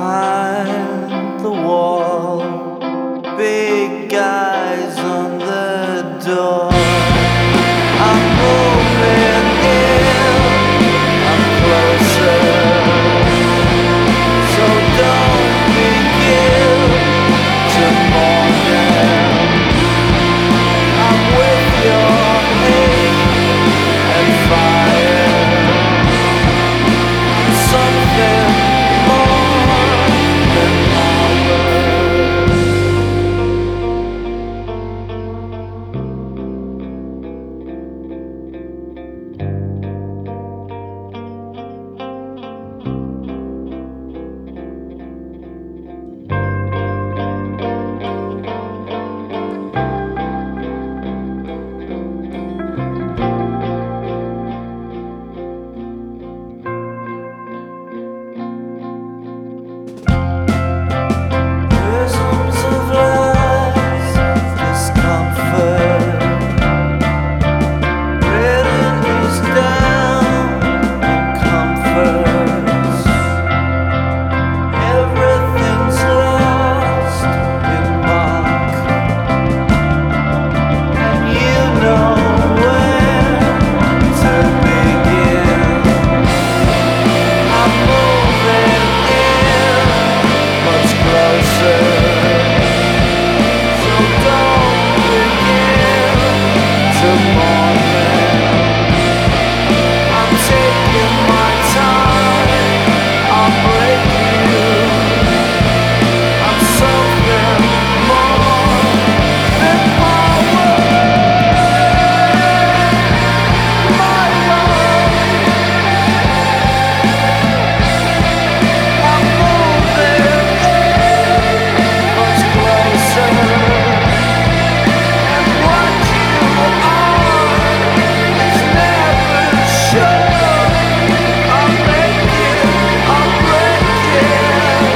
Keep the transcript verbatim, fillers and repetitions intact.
behind the wall, big guys on the door. I'm moving in, I'm closer, so don't begin to morning. I'm with your hate and fire, something more than prisms of lies, discomfort, written these down in comforts. Everything's lost in mock, and you know where to begin. I'm moving in much closer, so don't begin to morning. I'm taking my time, I'll break you. I'm something more than power. My love, I'm moving much closer, and what you are is never sure. I'll make it, I'll break it.